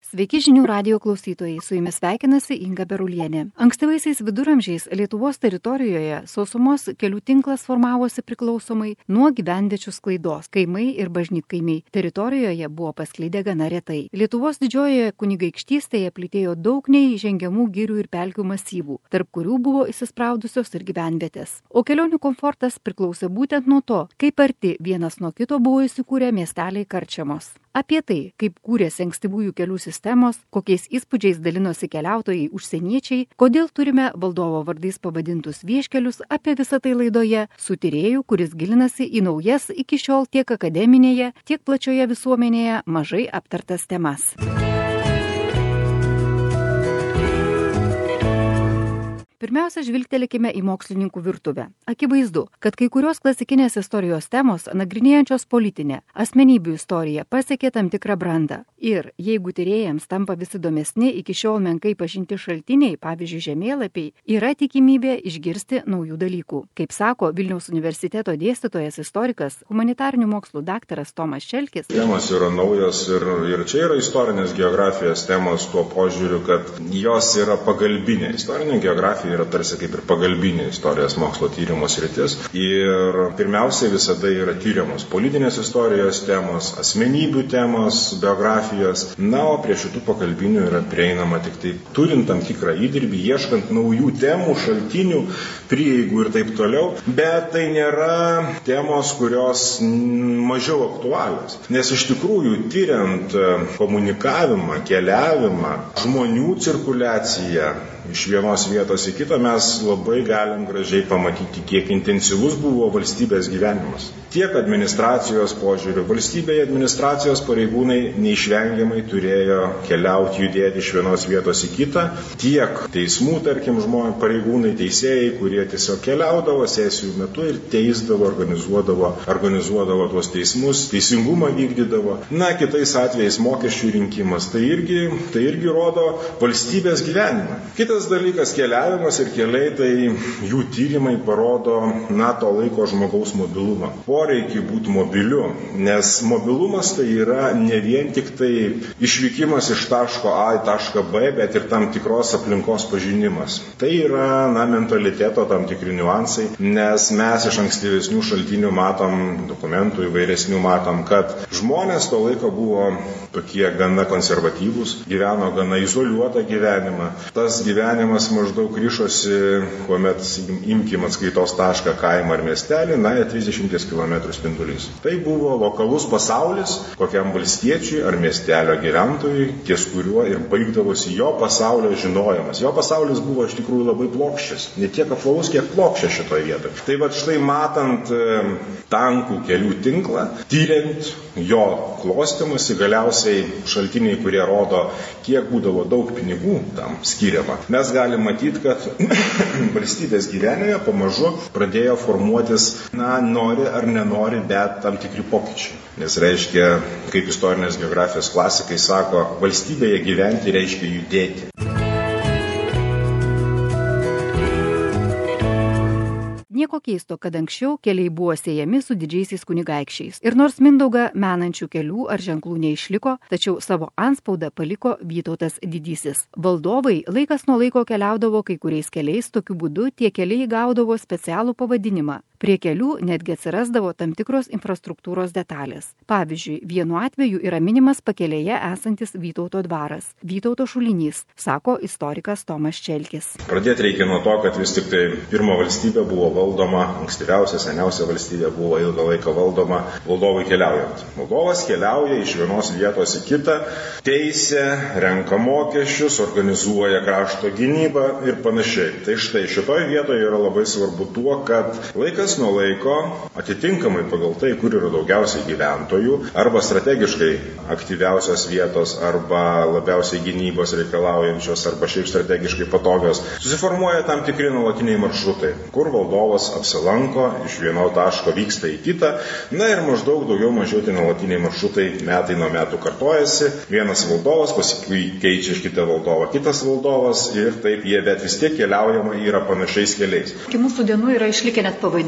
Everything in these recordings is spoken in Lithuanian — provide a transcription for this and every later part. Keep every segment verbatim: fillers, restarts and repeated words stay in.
Sveiki žinių radijo klausytojai, su jumis sveikinasi Inga Berulienė. Ankstyvaisiais viduramžiais Lietuvos teritorijoje sausumos kelių tinklas formavosi priklausomai nuo gyvenviečių sklaidos. Kaimai ir bažnytkaimiai teritorijoje buvo pasklidę gana retai. Lietuvos didžiojoje kunigaikštystėje plytėjo daug neįžengiamų girių ir pelkių masyvų, tarp kurių buvo įsispraudusios ir gyvenvietės. O kelionių komfortas priklausė būtent nuo to, kaip arti vienas nuo kito buvo įsikūrę miesteliai karčiamos. Apie tai, kaip kūrėsi ankstyvųjų kelių sistemos, kokiais įspūdžiais dalinosi keliautojai užsieniečiai, kodėl turime valdovo vardais pavadintus vieškelius, apie visą tai laidoje su tyrėju, kuris gilinasi į naujas iki šiol tiek akademinėje, tiek plačioje visuomenėje mažai aptartas temas. Pirmiausia, žvilgtelėkime į mokslininkų virtuvę. Akivaizdu, kad kai kurios klasikinės istorijos temos, nagrinėjančios politinę, asmenybių istoriją, pasiekė tam tikrą brandą. Ir jeigu tyrėjams tampa vis įdomesni iki šiol menkai pažinti šaltiniai, pavyzdžiui žemėlapiai, yra tikimybė išgirsti naujų dalykų. Kaip sako Vilniaus universiteto dėstytojas istorikas, humanitarinių mokslų daktaras Tomas Šelkis. Temos yra naujos ir, ir čia yra istorinės geografijos temos tuo požiūriu, kad jos yra pagalbinė. Istorinė geografija yra tarsi kaip ir pagalbinė istorijos mokslo tyrimo sritis. Ir pirmiausiai visada yra tyriamos politinės istorijos temos, asmenybių temos, biografijos. Na, o prie šitų pagalbinių yra prieinama tik tai turint tam tikrą įdirbį, ieškant naujų temų, šaltinių, prieigų ir taip toliau. Bet tai nėra temos, kurios mažiau aktualios. Nes iš tikrųjų, tyriant komunikavimą, keliavimą, žmonių cirkuliaciją, iš vienos vietos į kitą mes labai galim gražiai pamatyti, kiek intensyvus buvo valstybės gyvenimas. Tiek administracijos požiūrių. Valstybėje administracijos pareigūnai neišvengiamai turėjo keliauti, judėti iš vienos vietos į kitą. Tiek teismų, tarkim, žmonės, pareigūnai, teisėjai, kurie tiesiog keliaudavo sesijų metu ir teisdavo, organizuodavo, organizuodavo tuos teismus, teisingumą vykdydavo. Na, kitais atvejais mokesčių rinkimas. Tai irgi, tai irgi rodo valstybės gyvenimą. Kitas dalykas - keliavimas ir keliai, tai jų tyrimai parodo, na, to laiko žmogaus mobilumą. Poreikį būti mobiliu, nes mobilumas tai yra ne vien tik tai išvykimas iš taško A į tašką B, bet ir tam tikros aplinkos pažinimas. Tai yra, na, mentaliteto tam tikri niuansai, nes mes iš ankstyvesnių šaltinių matom, dokumentų įvairesnių matom, kad žmonės to laiko buvo tokie gana konservatyvūs, gyveno gana izoliuotą gyvenimą. Tas gyvenimas maždaug ryšosi, kuomet imkim atskaitos tašką kaimą ar miestelį, na, trisdešimt kilometrų spindulys. Tai buvo lokalus pasaulis kokiam valstiečiui ar miestelio gyventojui, ties kuriuo ir baigdavosi jo pasaulio žinojimas. Jo pasaulis buvo iš tikrųjų labai plokščias, ne tiek apvalus, kiek plokščias šitoje vietoje. Tai va štai matant e, tankų kelių tinklą, tyriant jo klostymus, galiausiai šaltiniai, kurie rodo, kiek būdavo daug pinigų tam skiriama, mes galim matyti, kad valstybės gyvenime pamažu pradėjo formuotis, na, nori ar nenori, bet tam tikri pokyčiai. Nes reiškia, kaip istorinės geografijos klasikai sako, valstybėje gyventi reiškia judėti. Nieko keisto, kad anksčiau keliai buvo siejami su didžiaisiais kunigaikščiais. Ir nors Mindaugą menančių kelių ar ženklų neišliko, tačiau savo antspaudą paliko Vytautas Didysis. Valdovai laikas nuo laiko keliaudavo kai kuriais keliais, tokiu būdu tie keliai gaudavo specialų pavadinimą. Prie kelių netgi atsirasdavo tam tikros infrastruktūros detalės. Pavyzdžiui, vienu atveju yra minimas pakelėje esantis Vytauto dvaras, Vytauto šulinys, sako istorikas Tomas Šelkis. Pradėti reikia nuo to, kad vis tik tai pirma valstybė buvo valdoma, ankstyviausia, seniausia valstybė buvo ilgą laiką valdoma valdovui keliaujant. Valdovas keliauja iš vienos vietos į kitą, teisė, renka mokesčius, organizuoja krašto gynybą ir panašiai. Tai štai šitoje vietoje yra labai svarbu tuo, kad laikas nuo laiko, atitinkamai pagal tai, kur yra daugiausiai gyventojų, arba strategiškai aktyviausios vietos, arba labiausiai gynybos reikalaujančios, arba šiaip strategiškai patogios, susiformuoja tam tikri nuolatiniai maršrutai, kur valdovas apsilanko, iš vieno taško vyksta į kitą, na ir maždaug daugiau mažiau tai nuolatiniai maršrutai metai nuo metų kartojasi, vienas valdovas paskui keičia iš kitą valdovą, kitas valdovas ir taip jie, bet vis tiek keliaujama yra panašiais keliais. Iki mūsų dienų yra išlikę net pavadinimai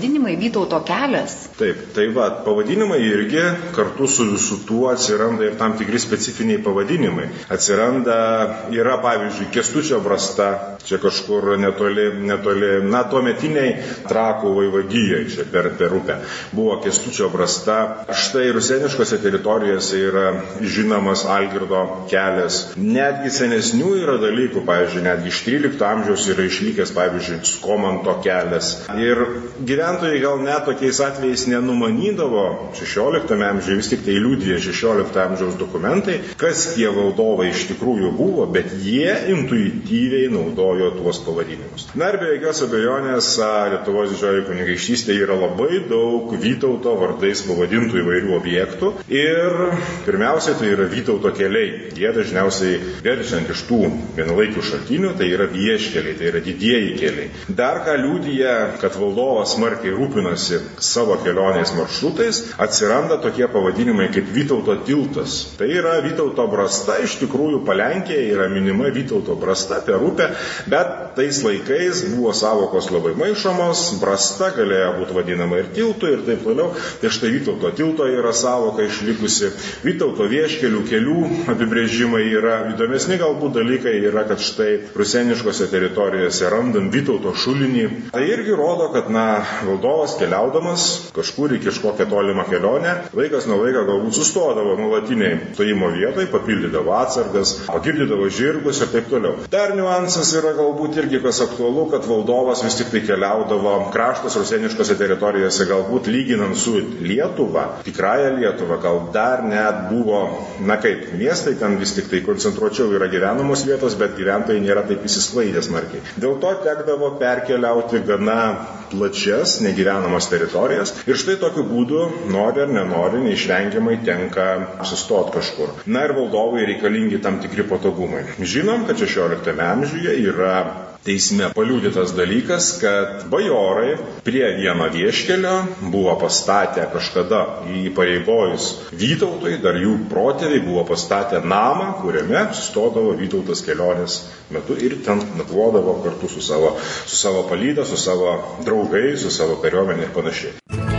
pavadinimai Vytauto kelias. Taip, tai va, pavadinimai irgi kartu su visu tuo atsiranda ir tam tikri specifiniai pavadinimai. Atsiranda, yra pavyzdžiui, Kęstučio brasta, čia kažkur netoli, netoli, na, tuometiniai Trakų vaivadijai, čia per, per upę. Buvo Kęstučio brasta. Štai rusėniškose teritorijose yra žinomas Algirdo kelias. Netgi senesnių yra dalykų, pavyzdžiui, netgi iš trylikto amžiaus yra išlikęs, pavyzdžiui, Skomanto kelias. Ir gyventojai gal net tokiais atvejais nenumanydavo, šešioliktame amžiuje vis tik tai liudija šešiolikto amžiaus dokumentai, kas tie valdovai iš tikrųjų buvo, bet jie intuityviai naudojo tuos pavadinimus. Na ir be jokios abejonės, Lietuvos didžioji kunigaikštystėje yra labai daug Vytauto vardais pavadintų įvairių objektų ir pirmiausia tai yra Vytauto keliai. Jie dažniausiai verčiant iš tų vienalaikių šaltinių, tai yra vieškeliai, tai yra didieji keliai. Dar ką liudija, kad valdovas smarkiai rūpinasi savo kelionės maršrutais, atsiranda tokie pavadinimai kaip Vytauto tiltas. Tai yra Vytauto brasta, iš tikrųjų Palenkėje yra minima Vytauto brasta per upę, bet tais laikais buvo savokos labai maišomos, brasta galėjo būti vadinama ir tiltu ir taip toliau. Tai štai Vytauto tilto yra savoka išlikusi, Vytauto vieškelių kelių apibrėžimai yra įdomesni galbūt dalykai, yra, kad štai rusėniškose teritorijose randam Vytauto šulinį. Tai irgi rodo, kad, na, valdovas keliaudamas kažkur į kažkokią tolimą kelionę, laikas nuo laiko galbūt sustodavo nuolatiniai stojimo vietoj, papildydavo atsargas, pagirdydavo žirgus ir taip toliau. Dar niuansas yra galbūt irgi kas aktualu, kad valdovas vis tik tai keliaudavo kraštas rusėniškose teritorijose, galbūt lyginant su Lietuva, tikrąją Lietuvą, gal dar net buvo, na kaip, miestai ten vis tik tai koncentruočiau yra gyvenamos vietos, bet gyventojai nėra taip įsisklaidę smarkiai. Dėl to tekdavo perkeliauti gana plačias, negyvenamas teritorijas ir štai tokiu būdu, nori ar nenori, neišvengiamai tenka apsistoti kažkur. Na ir valdovai reikalingi tam tikri patogumai. Žinom, kad šešioliktame amžiuje yra teisme paliudytas dalykas, kad bajorai prie vieno vieškelio buvo pastatę kažkada įpareigojus Vytautui, dar jų protėviai buvo pastatę namą, kuriame sustodavo Vytautas kelionės metu ir ten nakvodavo kartu su savo, su savo palyda, su savo draugais, su savo kariuomenė ir panašiai.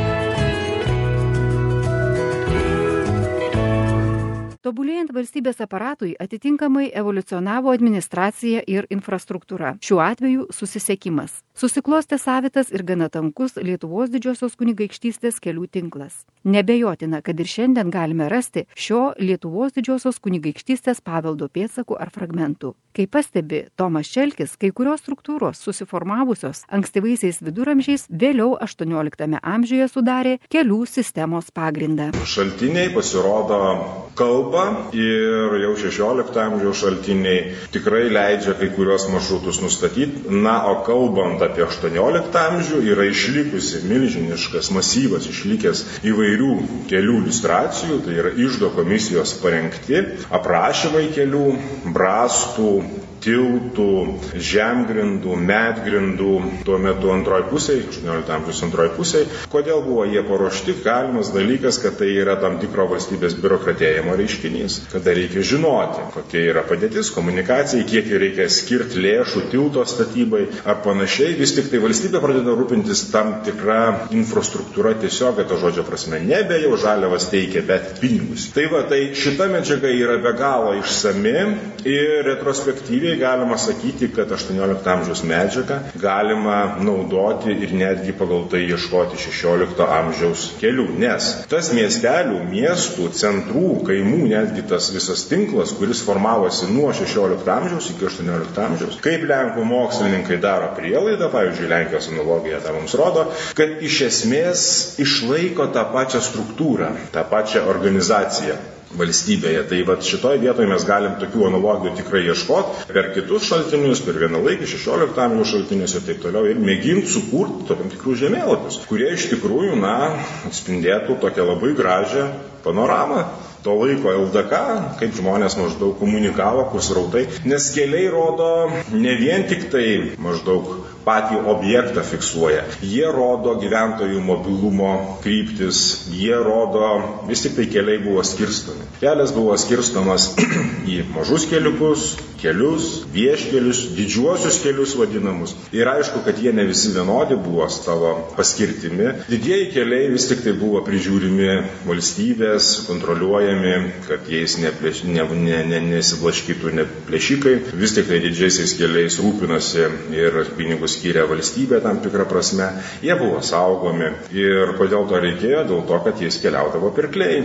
Tobulėjant valstybės aparatui, atitinkamai evoliucionavo administracija ir infrastruktūra. Šiuo atveju susisiekimas. Susiklostė savitas ir gana tankus Lietuvos didžiosios kunigaikštystės kelių tinklas. Nebejotina, kad ir šiandien galime rasti šio Lietuvos didžiosios kunigaikštystės paveldo pėdsakų ar fragmentų. Kaip pastebi Tomas Čelkis, kai kurios struktūros susiformavusios ankstyvaisiais viduramžiais vėliau aštuonioliktame amžiuje sudarė kelių sistemos pagrindą. Šaltiniai pasirodo kalba ir jau šešiolikto amžiaus šaltiniai tikrai leidžia kai kurios maršrutus nustatyti. Na, o kalbant apie aštuonioliktą amžių yra išlikusi milžiniškas masyvas, išlikęs įvairių kelių iliustracijų, tai yra iždo komisijos parengti aprašymai kelių, brastų, tiltų, žemgrindų, medgrindų, tuo metu antroji pusėje, aštuoniolikto amžiaus antroji pusėje. Kodėl buvo jie paruošti? Galimas dalykas, kad tai yra tam tikro valstybės biurokratėjimo reiškinys, kada reikia žinoti, kokia yra padėtis, komunikacijai, kiek reikia skirti lėšų tilto statybai ar panašiai. Vis tik tai valstybė pradeda rūpintis tam tikra infrastruktūra tiesiog, to žodžio prasme, nebe jau žaliavas teikia, bet pinigus. Tai va, tai šita medžiaga yra be galo išsami ir retrospektyviai galima sakyti, kad aštuoniolikto amžiaus medžiagą galima naudoti ir netgi pagal tai ieškoti šešiolikto amžiaus kelių. Nes tas miestelių, miestų, centrų, kaimų, netgi tas visas tinklas, kuris formavosi nuo šešiolikto amžiaus iki aštuoniolikto amžiaus, kaip Lenkų mokslininkai daro prielaidą, pavyzdžiui, Lenkijos analogija tą mums rodo, kad iš esmės išlaiko tą pačią struktūrą, tą pačią organizaciją valstybėje. Tai vat šitoje vietoje mes galim tokių analogijų tikrai ieškoti per kitus šaltinius, per vienalaikį šešiolikto amžiaus šaltinius ir taip toliau ir mėginti sukurti tam tikrus žemėlapius, kurie iš tikrųjų, na, atspindėtų tokią labai gražią panoramą to laiko L D K, kaip žmonės maždaug komunikavo, kur srautai, nes keliai rodo ne vien tik tai maždaug patį objektą fiksuoja. Jie rodo gyventojų mobilumo kryptis, jie rodo, vis tik tai keliai buvo skirstomi. Kelias buvo skirstomas į mažus keliukus, kelius, vieškelius, didžiuosius kelius vadinamus. Ir aišku, kad jie ne visi vienodi buvo savo paskirtimi. Didieji keliai vis tik tai buvo prižiūrimi valstybės, kontroliuojami, kad jais neplėš, ne, ne, ne, nesiblaškytų ne plėšikai. Vis tik tai didžiaisiais keliais rūpinosi ir pinigus skyrė valstybė tam tikrą prasme. Jie buvo saugomi. Ir kodėl to reikėjo? Dėl to, kad jais keliaudavo pirkliai.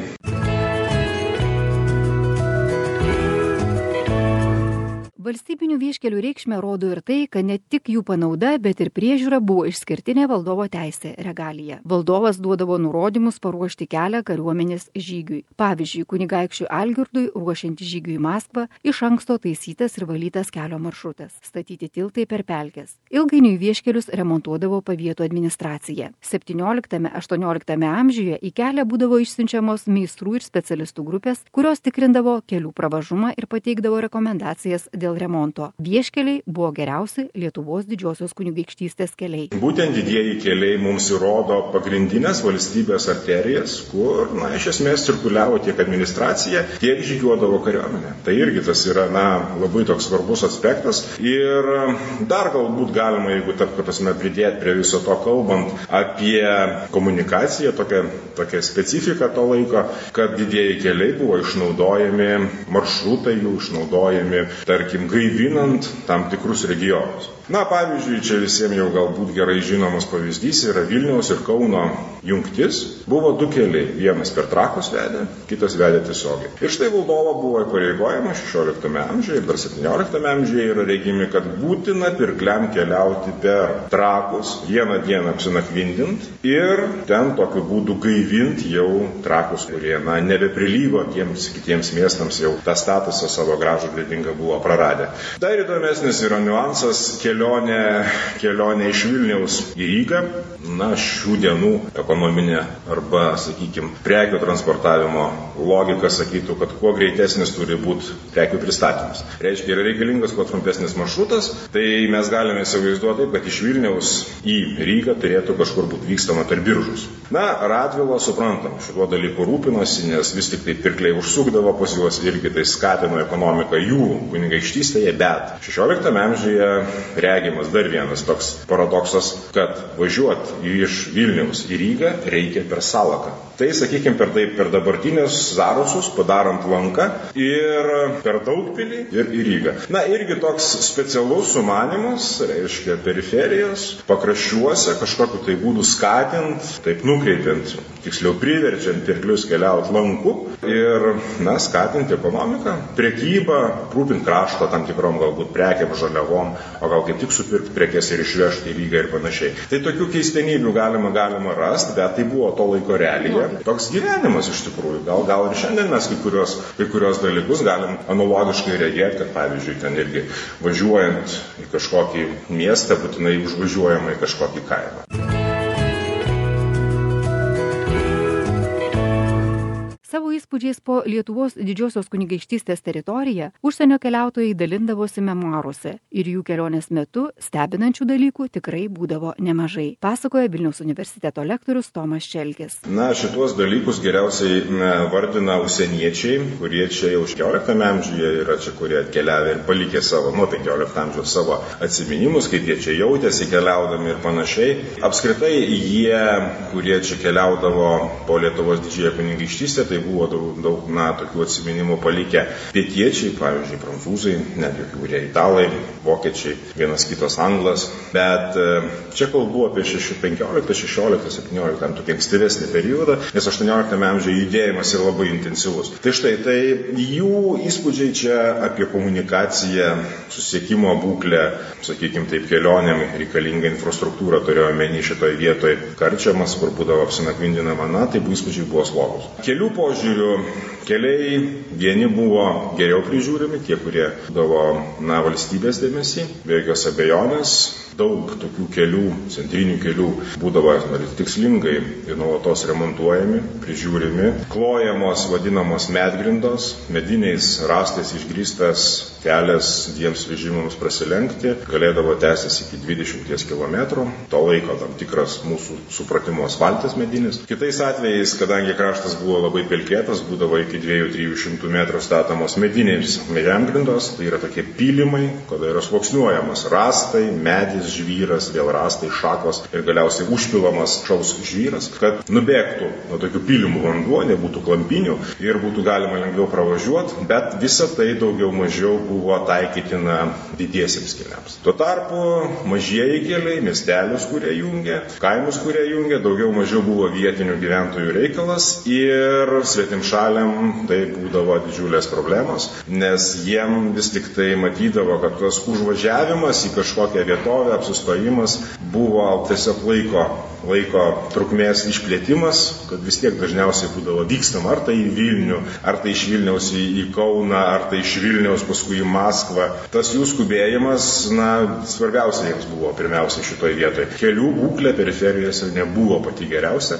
Valstybinių vieškelių reikšmę rodo ir tai, kad ne tik jų panauda, bet ir priežiūra buvo išskirtinė valdovo teisė regalija. Valdovas duodavo nurodymus paruošti kelią kariuomenės žygiui. Pavyzdžiui, kunigaikščiui Algirdui ruošiant žygiui į Maskvą iš anksto taisytas ir valytas kelio maršrutas, statyti tiltai per pelkes. Ilgainiui vieškelius remontuodavo pavietų administracija. septynioliktame aštuonioliktame amžiuje į kelią būdavo išsiunčiamos meistrų ir specialistų grupės, kurios tikrindavo kelių pravažumą ir pateikdavo rekomendacijas dėl remonto. Vieškeliai buvo geriausi Lietuvos didžiosios kunigaikštystės keliai. Būtent didieji keliai mums įrodo pagrindinės valstybės arterijas, kur, na, iš esmės cirkuliavo tiek administracija, tiek žygiuodavo kariuomenė. Tai irgi tas yra, na, labai toks svarbus aspektas. Ir dar galbūt galima, jeigu taip, kad esame pridėti prie viso to kalbant apie komunikaciją, tokią, tokią specifiką to laiko, kad didieji keliai buvo išnaudojami, maršrutai jų išnaudojami, tarkim, gaivinant tam tikrus regionus. Na, pavyzdžiui, čia visiems jau galbūt gerai žinomas pavyzdys yra Vilniaus ir Kauno jungtis. Buvo du keliai. Vienas per Trakus vedė, kitas vedė tiesiogiai. Ir štai valdovo buvo įpareigojama šešioliktame amžiuje ir dar septynioliktame amžiuje yra regimi, kad būtina pirkliam keliauti per Trakus, vieną dieną apsinakvindint ir ten tokiu būdu gaivinti jau Trakus, kurie, na, nebeprilygo tiems kitiems miestams, jau tą statusą savo gražų didingą buvo praradę. Dar įdomesnis yra niuansas kelionė, kelionė iš Vilniaus į Rygą. Na, šių dienų ekonominė arba, sakykime, prekių transportavimo logika sakytų, kad kuo greitesnis turi būti prekių pristatymas. Reiškia, yra reikalingas kuo trumpesnis maršrutas, tai mes galime įsivaizduoti taip, kad iš Vilniaus į Rygą turėtų kažkur būti vykstama per Biržus. Na, Radvila, suprantam, šituo dalyku rūpinosi, nes vis tik tai pirkliai užsukdavo pas juos, irgi tai skatino ekonomiką jų kunigaikštystėje, bet šešioliktame amžiuje regimas dar vienas toks paradoksas, kad važiuoti iš Vilniaus į Rygą reikia per Salaką. Tai, sakykime, per, taip, per dabartinės Zarosus, padarant lanką ir per Daugpilį ir į Rygą. Na, irgi toks specialus sumanimas, reiškia periferijos, pakraščiuose kažkokiu tai būdu skatint, taip nukreipiant, tiksliau priverčiant pirklius keliauti lanku ir, na, skatinti ekonomiką, prekybą, rūpint krašto tam tikrom galbūt prekiam, žaliavom, o gal kaip tik supirkti prekes ir išvežti į Rygą ir panašiai. Tai tokių keistenybių galima, galima rasti, bet tai buvo to laiko realija. Toks gyvenimas iš tikrųjų. Gal, gal ir šiandien mes kai kurios, kai kurios dalykus galim analogiškai regėti, kad pavyzdžiui ten irgi važiuojant į kažkokį miestą būtinai užvažiuojama į kažkokį kaimą. Savo įspūdžiais po Lietuvos didžiosios kunigaikštystės teritoriją užsienio keliautojai dalindavosi memuaruose ir jų kelionės metu stebinančių dalykų tikrai būdavo nemažai, pasakoja Vilniaus universiteto lektorius Tomas Čelkis. Na, šitos dalykus geriausiai vardina užsieniečiai, kurie čia jau šešioliktame amžiuje yra čia, kurie atkeliavę ir palikė savo, nuo penkiolikto amžiaus savo atsiminimus, kaip jie čia jautėsi keliaudami ir panašiai. Apskritai jie, kurie čia keliaudavo po Lietuvos didžiąją kunigaikštystę, tai buvo daug, daug na, tokių atsiminimų palikę pietiečiai, pavyzdžiui, prancūzai, netgi kurie italai, vokiečiai, vienas kitas anglas, bet čia kalbu apie penkioliktą, šešioliktą, septynioliktą, tokį ankstyvesnį periodą, nes aštuonioliktame amžiuje judėjimas yra labai intensyvus. Tai štai, tai jų įspūdžiai čia apie komunikaciją, susiekimo būklę, sakykime taip, kelionėm reikalingą infrastruktūrą turėjo omeny šitoje vietoje karčiamas, kur būdavo apsinakvindinama, na, tai buvo įspūdžiai buvo slogus. Kelių požiūrių keliai vieni buvo geriau prižiūrimi, tie, kurie būdavo, na, valstybės dėmesį, be jokios abejonės. daug tokių kelių, centrinių kelių būdavo tikslingai ir nuolatos remontuojami, prižiūrimi, klojamos vadinamos medgrindos, mediniais rąstais išgrįstas kelias dviems vežimams prasilenkti, galėdavo tęstis iki dvidešimt kilometrų, to laiko tam tikras mūsų supratimo asfaltas medinis. Kitais atvejais, kadangi kraštas buvo labai pelkėtas, būdavo iki dviejų trijų šimtų metrų statomos medinės medemgrindos, tai yra tokie pylimai, kada yra sluoksniuojamas rąstai, medis, žvyras, vėl rąstai, šakos ir galiausiai užpilamas šaus žvyras, kad nubėgtų nuo tokių pylimų vanduo, nebūtų klampinių ir būtų galima lengviau pravažiuoti, bet visa tai daugiau mažiau buvo taikytina didiesiems keliams. Tuo tarpu mažieji keliai, miestelius, kurie jungia, kaimus, kurie jungia, daugiau mažiau buvo vietinių gyventojų reikalas ir svetimšaliam tai būdavo didžiulės problemos, nes jiem vis tik tai matydavo, kad tas užvažiavimas į kažkokią vietovę, apsistojimas buvo tiesiog laiko, laiko trukmės išplėtimas, kad vis tiek dažniausiai būdavo vykstama ar tai į Vilnių, ar tai iš Vilniaus į, į Kauną, ar tai iš Vilniaus paskui į Maskvą. Tas jų skubėjimas, na, svarbiausia jiems buvo pirmiausia šitoje vietoje. Kelių būklė periferijose nebuvo pati geriausia.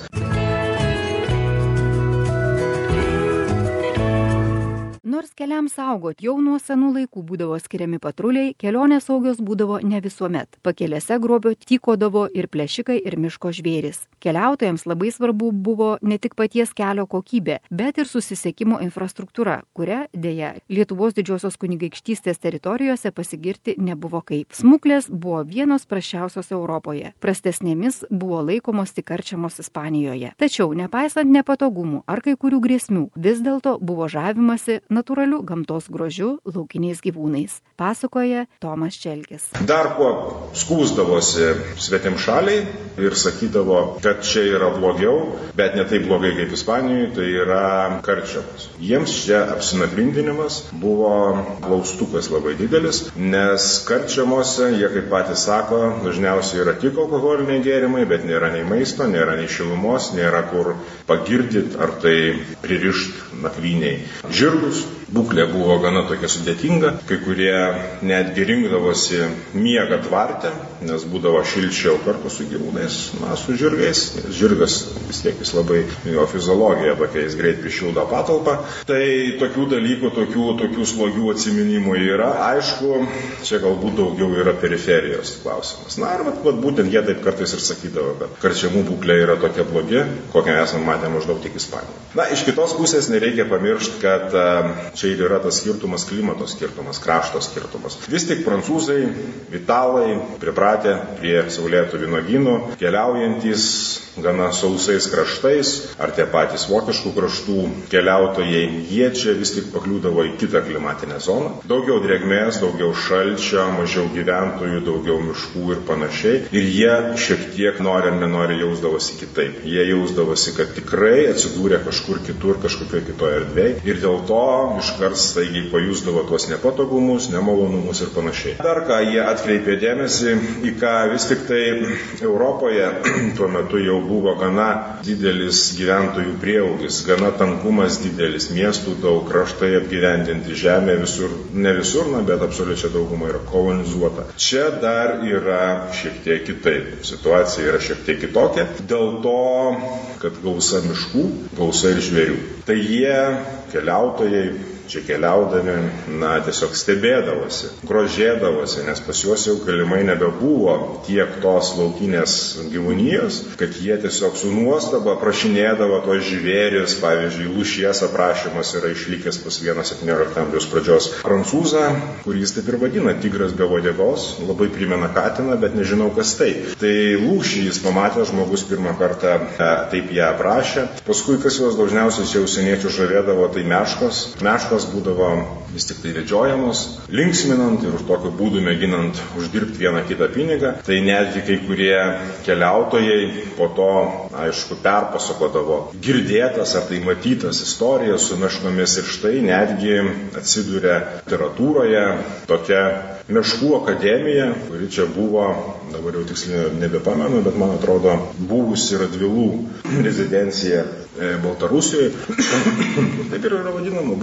Nors keliams saugot jau nuo senų laikų būdavo skiriami patruliai, kelionės saugios būdavo ne visuomet. Pakelėse grobio tykodavo ir plėšikai, ir miško žvėris. Keliautojams labai svarbu buvo ne tik paties kelio kokybė, bet ir susisiekimo infrastruktūra, kuria, dėja, Lietuvos didžiosios kunigaikštystės teritorijose pasigirti nebuvo kaip. Smuklės buvo vienos prasčiausios Europoje. Prastesnėmis buvo laikomos tik karčiamos Ispanijoje. Tačiau, nepaisant nepatogumų ar kai kurių grėsmių, vis dėlto buvo žavimasi natūraliu gamtos grožiu, laukiniais gyvūnais. Pasakoja Tomas Čelkis. Dar kuo skųsdavosi svetimšaliai ir sakydavo, kad čia yra blogiau, bet ne taip blogai kaip Ispanijoje, tai yra karčiamos. Jiems čia apsinagrindinimas buvo klaustukas labai didelis, nes karčiamose, jie kaip patys sako, dažniausiai yra tik alkoholiniai gėrimai, bet nėra nei maisto, nėra nei šilumos, nėra kur pagirdyti ar tai pririšti nakvyniai žirgus. Būklė buvo gana tokia sudėtinga, kai kurie netgi rinkdavosi miegą tvarte, nes būdavo šilčiau kartu su gyvūnais, na, su žirgais. Žirgas vis tiek jis labai, jo fiziologija tokia, jis greit prišildo patalpą. Tai tokių dalykų, tokių, tokių slogių atsiminimų yra. Aišku, čia galbūt daugiau yra periferijos klausimas. Na, ir vat, vat, būtent jie taip kartais ir sakydavo, kad karčiamų būklė yra tokia blogi, kokią esame matę maždaug tik Ispanijoje. Na, iš kitos pusės nereikia pamiršti, kad čia ir yra tas skirtumas, klimato skirtumas, krašto skirtumas. Vis tik prancūzai, italai pripratę prie saulėtų vynuogynų, keliaujantys gana sausais kraštais, ar tie patys vokiškų kraštų keliautojai, jie čia vis tik pakliūdavo į kitą klimatinę zoną. Daugiau drėgmės, daugiau šalčio, mažiau gyventojų, daugiau miškų ir panašiai. Ir jie šiek tiek nori ar nenori jausdavosi kitaip. Jie jausdavosi, kad tikrai atsidūrė kažkur kitur, kažkokioje kitoje erdvėje. Ir dėl to iškart staigiai pajusdavo tuos nepatogumus, nemalonumus ir panašiai. Dar ką jie atkreipė dėmesį, į ką vis tik tai Europoje tuo metu jau buvo gana didelis gyventojų prieaugis, gana tankumas didelis, miestų daug, kraštai apgyvendinti, žemė visur, ne visur, na, bet absoliučia dauguma yra kolonizuota. Čia dar yra šiek tiek kitaip. Situacija yra šiek tiek kitokia, dėl to, kad gausa miškų, gausa ir žvėrių. Tai jie, keliautojai, čia keliaudami, na, tiesiog stebėdavosi, grožėdavosi, nes pas juos jau galimai nebebuvo tiek tos laukinės gyvūnijos, kad jie tiesiog su nuostaba aprašinėdavo tos žvėris, pavyzdžiui, lūšies aprašymas yra išlikęs pas vieną septyniolikto amžiaus pradžios prancūzą, kurį jis taip ir vadina, tigras be uodegos, labai primena katiną, bet nežinau kas tai. Tai lūšį jis pamatė, žmogus pirmą kartą e, taip ją aprašė, paskui kas juos dažniausiai čia užsieniečių žavėdavo, tai meškos. Meškos būdavo vis tik tai vedžiojamos, linksminant ir už tokiu būdu mėginant uždirbti vieną kitą pinigą. Tai netgi kai kurie keliautojai po to, aišku, perpasakodavo girdėtas ar tai matytas istorijas su meškomis ir štai netgi atsidūrė literatūroje tokia Meškų akademija, kuri čia buvo, dabar jau tiksliai nebepamenu, bet man atrodo, buvusi Radvilų rezidencija Baltarusijoje. Taip ir yra vadinama, buvo Meškų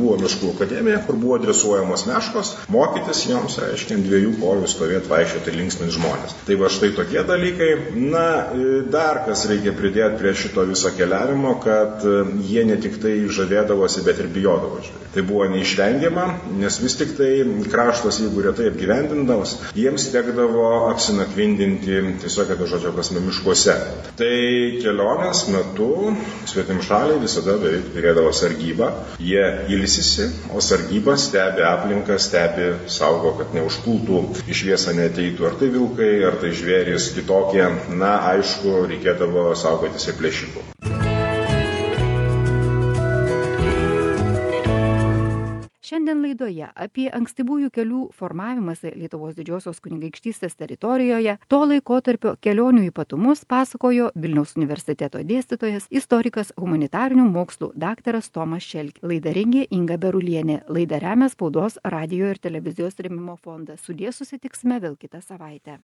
Miškų akademiją, kur buvo dresuojamos meškos, mokytis joms, reiškia, ant dviejų kojų stovėti, vaikščioti, linksminti žmonės. Tai va štai tokie dalykai. Na, dar kas reikia pridėti prie šito viso keliavimo, kad jie ne tik tai žavėdavosi, bet ir bijodavo žiūrėti. Tai buvo neišvengiama, nes vis tik tai kraštas, jeigu retai apgyvendindavos, jiems tekdavo apsinakvindinti tiesiog, apie žodžio prasme, miškuose. Tai kelionės metu svetimšaliai visada beveik turėdavo sargybą. Jie ilsisi, o sargyba stebi aplinką, stebi, saugo, kad neužpultų, į šviesą neateitų ar tai vilkai, ar tai žvėrys kitokie. Na, aišku, reikėdavo saugotis ir plėšikų. Šiandien laidoje apie ankstyvųjų kelių formavimąsi Lietuvos Didžiosios kunigaikštystės teritorijoje, to laikotarpio kelionių ypatumus pasakojo Vilniaus universiteto dėstytojas, istorikas, humanitarinių mokslų daktaras Tomas Šelkė. Laidą rengė Inga Berulienė. Laidą remia Spaudos, radijo ir televizijos rėmimo fondas. Sudie susitiksime vėl kitą savaitę.